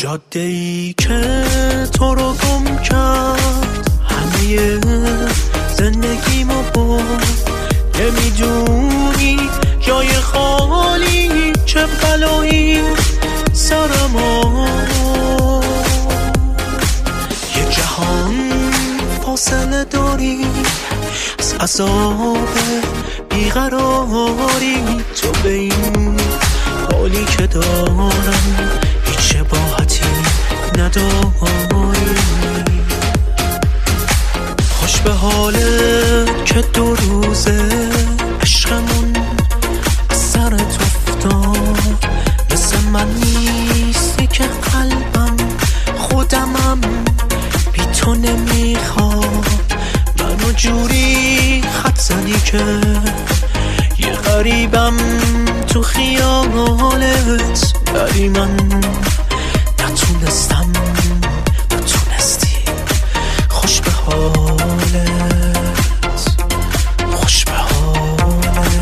جاده‌ای که تو رو گم کرد همه زندگیمو برد. نمیدونی جای خالی چه بلایی سرم یه جهان فاصله داری از عذاب بیقراری. تو به این حالی که دارم هیچ شباهتی نداری. خوش به حاله که 2 روزه عشقمون از سرت افتاد. مثل من نیستی که قلبم خودمم بی تو نمیخواد. منو جوری خط زدی که یه غریبم تو خیالت، ولی من نتونستی. خوش به حالت، خوش به حالت.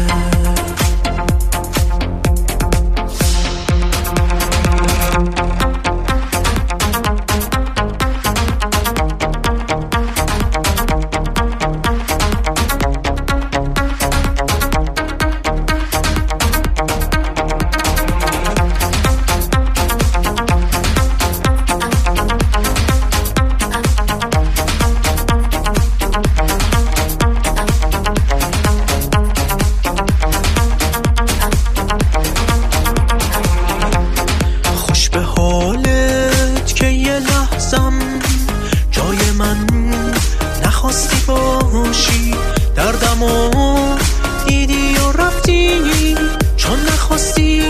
جای من نخواستی باشی، دردمو دیدی و رفتی، چون نخواستی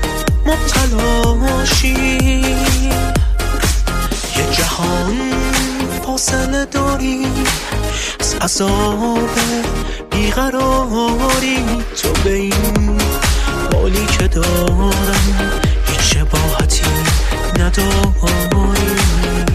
مبتلا شی. یه جهان فاصله داری از عذاب بیقراری. تو به این حالی که دارم هیچ شباهتی نداری.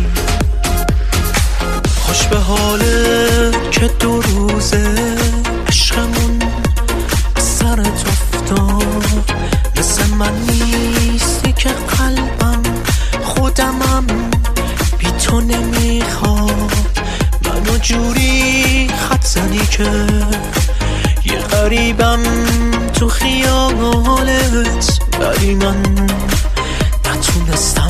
خوش به حاله که 2 روزه عشقمون از سرت افتاد. مثل من نیستی که قلبم خودمم بی تو نمیخواد. منو جوری خط زدی که یه غریبم تو خیالت، ولی من نتونستم.